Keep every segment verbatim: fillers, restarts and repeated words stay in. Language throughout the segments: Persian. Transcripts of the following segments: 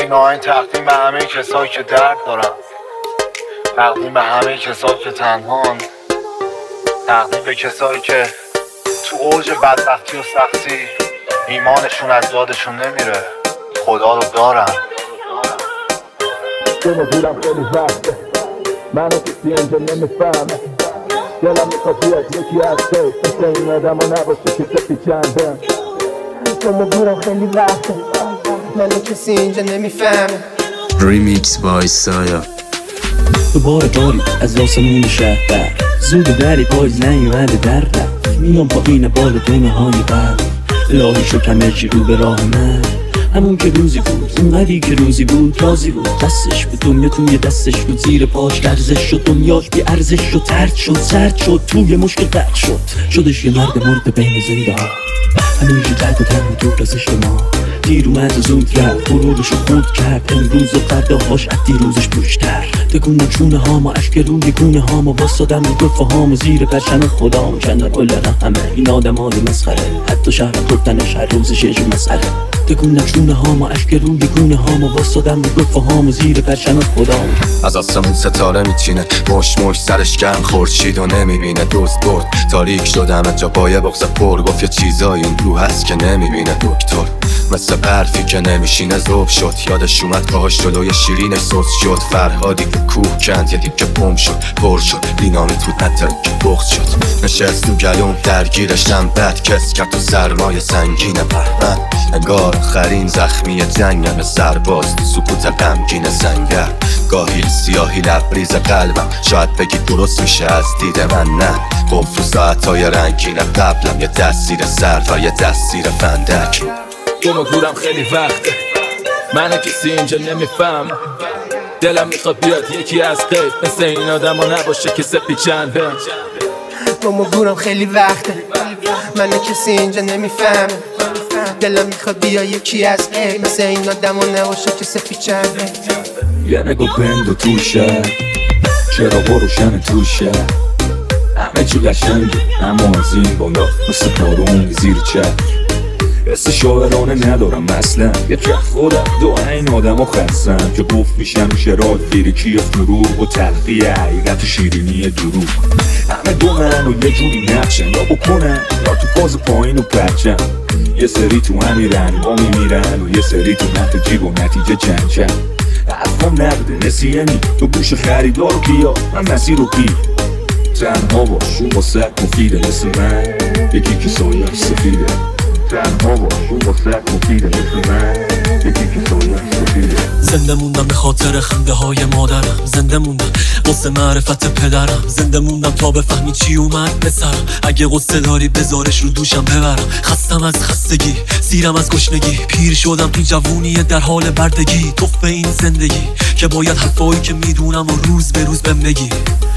این آهنگ تقدیم به همه کسایی که درد دارن، تقدیم به همه کسایی که تنهان، تقدیم به کسایی که تو اوج بدبختی و سختی ایمانشون از یادشون نمیره، خدا رو دارن. دلم بودم خیلی وقته منو کسی اینجا نمیفهمه، دلم میخواد بیاد یکی از تو مثل این آدم ها نباشه که سپی چنده. دلم بودم خیلی وقته منو کسی اینجا نمیفهمه. ریمیکس بای سایا. تو بار باری از آسمون شهر بر زود دری پایز نیومده در رفت، میام پایین بال دونه های بر الهی شو کمرچی رو به راه من، همون که روزی بود اونقدی که روزی بود رازی بود، دستش بود دنیا توی دستش بود، زیر پاش لرزش شد، دنیاش بی ارزش شد، ترد شد، سرد شد، توی مشکل قد شد، شدش یه مرد مرد بین زنده ها، همیشه درد و تنها تو رازش ما، دیر اومد و زود رفت، غرورشو خورد کرد، امروز و فرداهاش از دیروزش پوشتر، تکونم چونه هامو اشک روی گونه هامو واسادم رو گفه هامو زیر پرچم خدام، کندن کل همه این آدم های مسخره، حتی شهر گفتنش هر روزش یه جو مسئله، تکونم چونه هامو اشک روی گونه هامو واسادم رو گفه هامو زیر پرچم خدام. از آسمون ستاره میچینه، مش مش سرش گرم خورشید و نمیبینه، دوست برد تاریک شد همه جا با یه بغض پر، گفت یه چیزایی این رو هست که نمیبینه دکتر، مثل برفی که نمیشینه ذوب شد، یادش اومد پاهاش جلوی شیرینش سوز شد، فرهادی که کوه کند یه دیگه بم شد، پر شد بینامی تو نتر که بغض شد، نشست تو گلوم درگیرشم بد کس کرد تو سرمای سنگین بهمن، انگار خرین زخمی جنگم سرباز تو سکوت غمگین سنگر، گاهی سیاهی لبریز قلبم شاید بگی درست میشه از دید من، نه قفل ساعتهای رنگین قبلم یه دستیر سرد و یه دستیر فندک. گم و گورم خیلی وقته منو کسی اینجا نمیفهم، دلم میخواد بیاد یکی از غیب مثل این آدم ها نباشه که سپی چنده. گم و گورم خیلی وقته منو کسی اینجا نمیفهمه، دلم میخواد بیاد یکی از غیب مثل این آدم ها نباشه که سپی چنده. یه نگو بند و توشه چرا بروشن توشه، همه چی قشنگه اما از این بالا مثل بارون زیر چه، حس شاعرانه ندارم اصلا، یه چه خودم دو این آدم ها خستم که گفت میشم شراد فیریکی فروغ و تلقی حقیقت شیرینی دروغ، همه دو من و یه جوری نقشن یا بکنن یا تو فاز پایین و پرچم، یه سری تو همین رنگا میمیرن و یه سری تو نت جیب و نتیجه چند چند، حرفم نبوده نسیانی تو گوش خریدار و بیا من مسیر رو بی، تنها باش اون واسه مفیده مثل من یکی که سایه سفیده، تنها باش اون واسه مفیده مثل من یکی که سایه سفیده. زنده موندم به خاطر خنده های مادرم، زنده موندم واسه معرفت پدرم، زنده موندم تا بفهمی چی اومد به سرم، اگه قصه داری بذارش رو دوشم ببرم، خستم از خستگی سیرم از گشنگی، پیر شدم تو جوونی در حال بردگی، توف این زندگی که باید حرفایی که میدونم و روز به روز بهم بگی،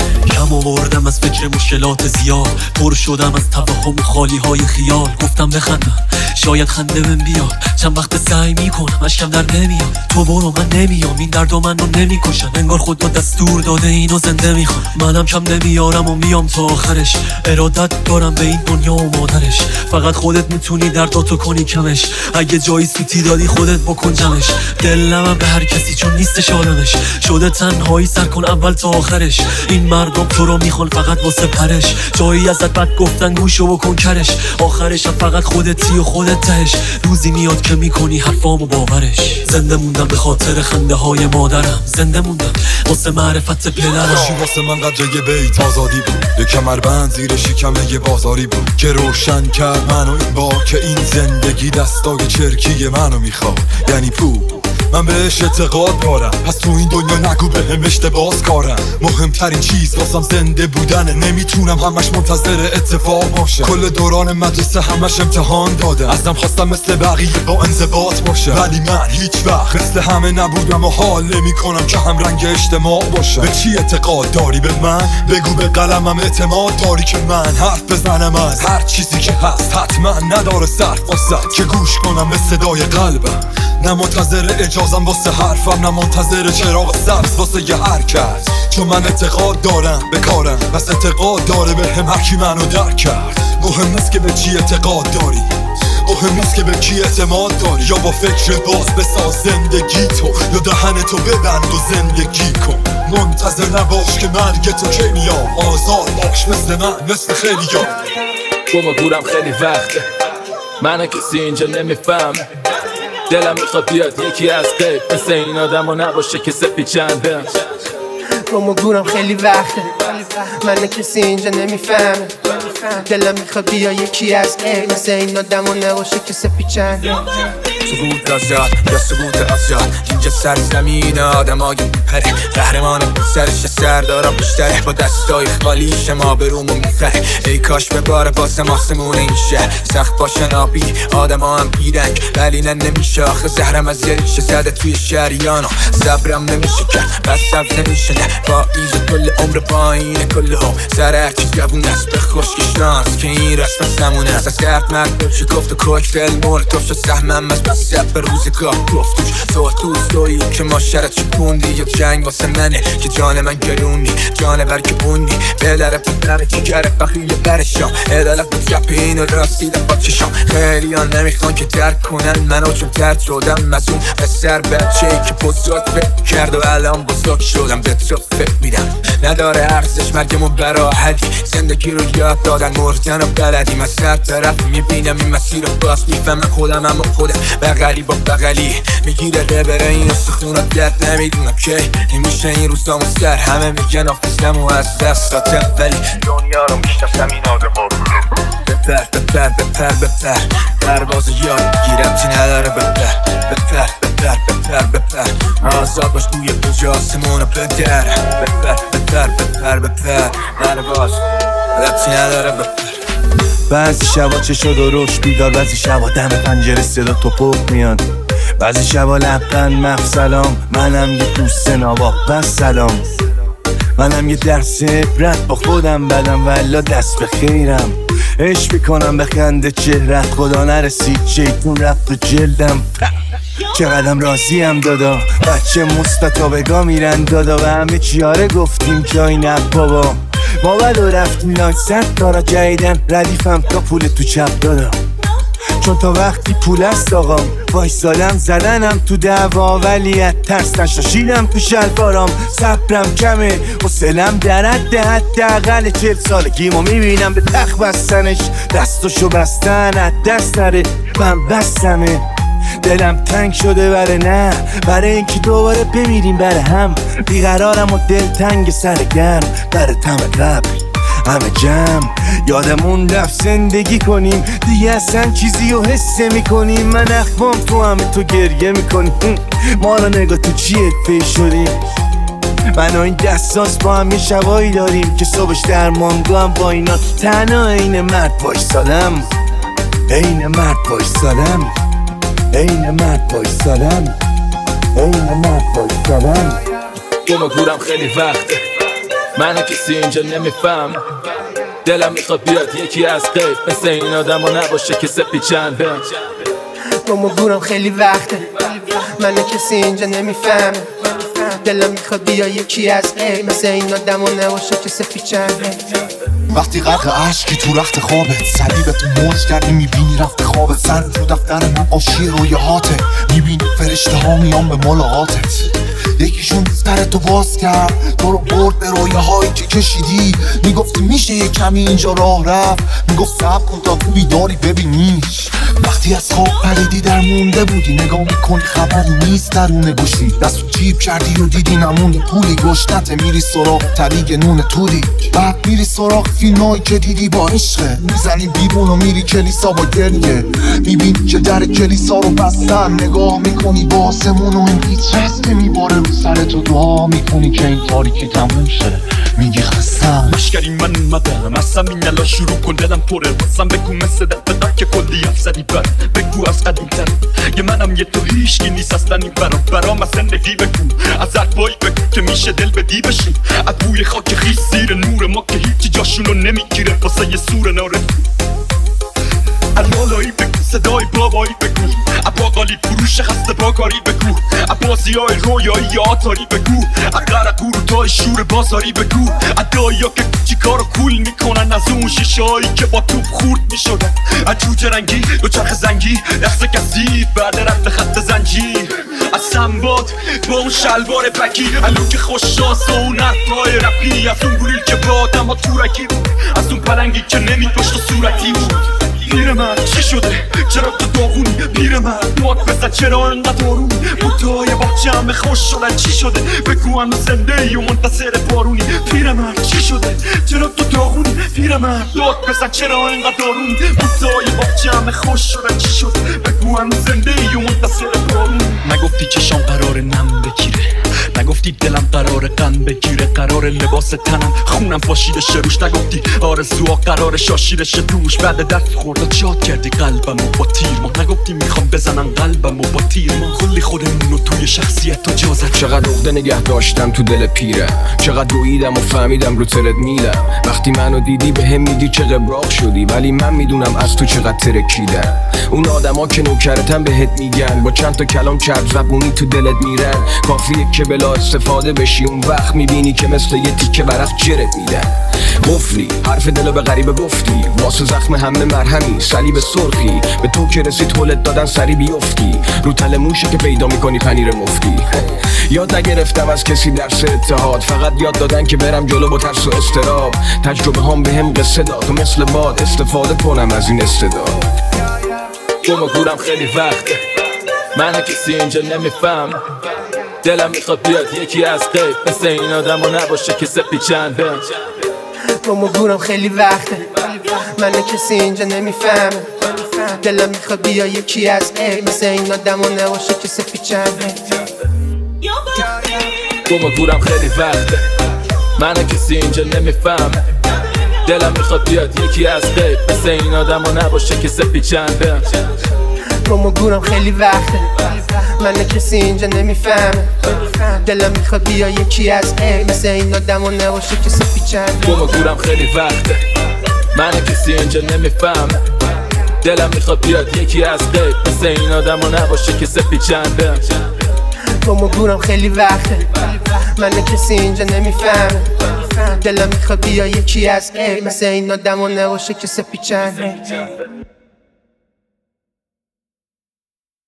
کم آوردم از فکر مشکلات زیاد، پر شدم از توهم و خالی های خیال، گفتم بخندم شاید خنده من بیاد، چند وقت سعی میکنم اشکم در نمیاد، تو برو من نمیام این درد و منو نمیکشن، انگار خدا دستور داده اینو زنده میخوام، منم کم نمیارم و میام تا آخرش، ارادت دارم به این دنیا و مادرش، فقط خودت میتونی درداتو کنی کمش، اگه جایی سوتی دادی خودت بکن جمعش، دلم به هر کسی چون نیستش عالمش، شده تنهایی سر کن اول تا آخرش، این مردم تو رو میخوان فقط واسه پرش، جایی ازت بد گفتن گوشو بکن کرش، آخرش فقط خودتی و خودت تهش، روزی میاد که میکنی حرفامو باورش، زنده موندم به خاطر خنده های مادرم، زنده موندم واسه معرفت پدرم، خوشی واسه من قدر یه بیت آزادی بود، یه کمربند زیر شکمه یه بازاری بود که روشن کرد منو این بار که این زندگی دستای چرکی منو میخواد، یعنی پول من بهش اعتقاد دارم، پس تو این دنیا نگو بهم اشتباس کارم، مهمترین چیز واسم زنده بودنه، نمیتونم همش منتظر اتفاق باشم، کل دوران مدرسه همش امتحان دادم، ازم خواستم مثل بقیه با انضباط باشم، ولی من هیچ وقت مثل همه نبودم و حال نمیکنم که هم رنگ اجتماع باشم. به چی اعتقاد داری به من؟ بگو به قلمم اعتماد داری که من حرف بزنم از هر چیزی که هست، حتما نداره صرف واسه که گوش کنم به صدای قلبم، نه منتظر اجازم واسه حرفم، نه منتظر چراغ سبز واسه یه حرکت، چون من اعتقاد دارم به کارم، بس اعتقاد داره به هم هر کی منو درک کرد، مهم نیست که به چی اعتقاد داری، مهم نیست که به کی اعتماد داری، یا با فکر باز بساز زندگی تو، یا دهن تو ببند و زندگی کن. منتظر نباش که مرگ تو کی میام، آزاد باش مثل من مثل خیلیا. گم و گورم خیلی وقته، منو کسی اینجا نمیفهمه. دلم میخواد بیاد یکی از غیب، مثل این آدم و نباشه که سپی چنده. گم و گورم خیلی وقته، منو کسی اینجا نمیفهمه. دلم میخواد بیا یکی از غیب، مثل این آدم و نباشه که سپی چنده. سقوط آزاد یا سقوط آزاد، اینجا سرزمین آدم های میپره. قهرمان سرش سردارا بیشتره، با دستای خالیش ما برومو میخره. ای کاش به بار باسم آسمون این شهر سخت باشن آبی، آدم ها هم بیرنگ ولی نه نمیشه. آخه زهرم از یریشه زده توی شریانو، صبرم نمیشه کرد بس سبز نمیشه. نه با ایز کل عمر پایینه کل هم، سر هرچی جوون است به خشکش ناز که این رسم نمونه. از درد مرد شکفت و کوکتل مولوتوف شد سهمم از بس سب به روزگاه گفتوش. تو توستویی که ما شرط شکوندی، یا جنگ واسه منه که جان من گرونی، جان بر که بوندی بلره پدره چی گره بخیه برشام. عدالت به چپ این و راستی دفا چشام. خیلی ها نمیخوان که درک کنن منو، چون درد شدم از اون بسر بچه‌ای که بزرگ فکر کرد و الان بزرگ شدم. به تو فکر میدم نداره ارزش مرگمون براحتی، زندگی رو یاد دادن مردن و بلدیم. از سر طرف میبینم این مسیر رو باز میفهمم خودم، اما خودم بغلی با بغلی میگیره ربره این استخونا درد. نمیدونم که این میشه این روزامو سر، همه میگن آفیسم و از دست دادم ولی دنیا رو میشناسم این آدم ها. بپر بپر بپر بپر پرواز یاد گیرم چی نداره. بپر بپر بپر بپر بپر آزاد باش توی بوج آسمونو بدر. بپر بپر بپر بپر پرواز ربطی نداره. بپر بعضی شبا چشا درشت بیدار، بعضی شبا دم پنجره صدا توپک میاد، بعضی شبا لبخند مف سلام. منم یه دوست نوا بس سلام، منم یه درس عبرت با خودم بدم والا دست به خیرم. عشق میکنم به خنده چهرت، خدا نرسید شیطون رفت تو جلدم. چقدرم راضیم دادا، بچه مستطابگا میرن دادا، و همه چیاره گفتیم جای نه بابا. ما بد و رفتیم لاک صد کارا جدیدن، ردیفم تا پول تو چپ دادا، چون تا وقتی پول است آقام وایسادم زدنم تو دعوا، ولیت ترس نشاشیدم تو شلوارام. صبرم کمه حوصله‌ام در حد حداقل چهل سالگیمو میبینم به تخت بستنش، دستاشو بستن از دست نره من بستمه. دلم تنگ شده بره نه برای اینکه دوباره بمیریم بره هم، بیقرارم و دل تنگ سرگرم بره تم قبل همه جمع. یادمون رفت زندگی کنیم دیگه اصلا چیزی رو حس میکنیم. من اخمام تو همه تو گریه میکنیم، ما رو نگاه تو چیه فی شدیم. من و این دستاس با هم یه شبایی داریم که صبحش درمانگاه هم با اینا تنها عین مرد وایسادم، عین مرد وایسادم، عین مرد وایسادم، عین مرد وایسادم. گم و گورم خیلی وقته، منو کسی اینجا نمیفهم. دلم میخواد بیاد یکی از غیب، مثل این آدم ها نباشه که سپی چنده. گم و گورم خیلی وقته، منو کسی اینجا نمیفهمه. دلم میخواد بیا یکی از غیب، مثل این آدم ها نباشه که سپی چنده. وقتی غرق عشقی تو رخت خوابت، صلیبتو موج کردی میبینی رفت خوابت. سر تو دفتر نقاشی رویاهاته، میبینی فرشته ها میان به ملاقاتت. یکیشون سرتو باز کرد تو رو برد به رویاهایی که کشیدی. میگفتی میشه یه کمی اینجا راه رفت، میگفت صبر کن تا تو بیداری ببینیش. وقتی از خواب پریدی در مونده بودی، نگاه میکنی خبری نیست درون گوشی. دستو جیب کردی و دیدی نمونده پولی گشنته، میری سراغ طریق نون توری. بعد میری سراغ فیلمایی که دیدی با عشقه، میزنی بیرون و میری کلیسا با گریه. میبینی که در کلیسا رو بستن، نگاه میکنی با آسمون و این هیچ رسته میباره رو سرتو. دعا میکنی که این تاریکی تموم شه، میگی خستم. مشکری من اومدم از همین الان شروع کن، دلم پره واسم بگو مثل دفعه که کلی افسری بر بگو از قدیم تر. یه منم یه تو هیشگی نیست اصلا این برام برام از زندگی بگو، از حرفایی بگو که میشه دل بدی بشین. از بوی خاک خیس زیر نور ما که هیچی جاشونو نمیگیره واسه یه سور ناره. الالایی بگو صدای بابایی بگو، اباقالی فروش خسته با کاری بگو، ابازی های رویایی آتاری بگو، اقرق گورو ادای شور بازاری بگو ادایی ها که کوچیکا رو کول میکنن از اون شیشه هایی که با توپ خورد میشدن از جوجه رنگی دو چرخ زنگی دست کسی بعد رفت خط زنجیر از سنباد با اون شلوار پکی الو که خوششاس و اون حرفای رپی از اون گوریل که با آدم ها تورکی بود از اون پلنگی که نمیداشت و صورتی بود پیرمرد چی شده؟ چرا تو داغونی؟ پیرمرد مات بزن چرا انقدر آرومی؟ بودای بچه همه خوش شدن چی شده؟ بگو هنو زنده ای و منتصر بارونی پیرمرد چی شده؟ چرا تو داغونی؟ پیرمرد مات بزن چرا انقدر آرومی؟ بودای بچه همه خوش شدن چی شده؟ بگو هنو زنده ای و منتصر بارونی نگفتی چشام قرار نم بگیره نگفتی دلم قرار غم بگیره قرار لباس تنم خونم پاشیده شه روش نگفتی آرزوها قرار شاشیده شه توش بعد دست خورده جاد کردی قلبمو با تیر ما نگفتی میخوام بزنن قلبمو با تیر ما کلی خودمونو توی شخصیت تو جازت چقدر عقده نگه داشتم تو دل پیره چقدر دویدم و فهمیدم رو ترد میلم وقتی منو دیدی به هم میگی چه قبراق شدی ولی من میدونم از تو چقدر ترکیدم اون آدما که نوکرتن بهت میگن با چند تا کلام چرب زبونی تو دلت میرن کافیه که بلا استفاده بشی اون وقت میبینی که مثل یه تیکه ورق جرت میدن قفلی حرف دلو به غریبه گفتی واسه زخم همه مرهمی صلیب سرخی به تو که رسید هولت دادن سری بیفتی رو تل موشه که پیدا میکنی پنیر مفتی یاد نگرفتم از کسی درس اتحاد فقط یاد دادن که برم جلو با ترس و استراب تجربه هم به هم قصه داد و مثل باد استفاده کنم از این استعداد گم و گورم خیلی وقته من کسی اینجا نمیفهم دلم میخواد بیاد یکی از غیب مثل این آدم ها نباشه که سپیچن بهم گم و گورم خیلی وقته من کسی اینجا نمیفهمه دلم میخواد بیا یکی از غیب مثل این آدم ها نباشه که سپیچن گم و گورم خیلی وقته من کسی اینجا نمیفهم دلم میخواد بیاد یکی از غیب مثل این آدم ها نباشه که سپیچن بهم گم و گورم خیلی وقته من کسی اینجا نمیفهمه دلم میخواد بیا یکی از غیب مثل این آدم ها نباشه که سپیچن گم و گورم خیلی وقته من کسی اینجا نمیفهمه دلم میخواد بیاد یکی از غیب مثل این آدم ها نباشه که سپیچن بهم گم و گورم خیلی وقته من کسی اینجا نمیفهمه دلم میخواد بیا یکی از غیب مثل این آدم ها نباشه که سپیچن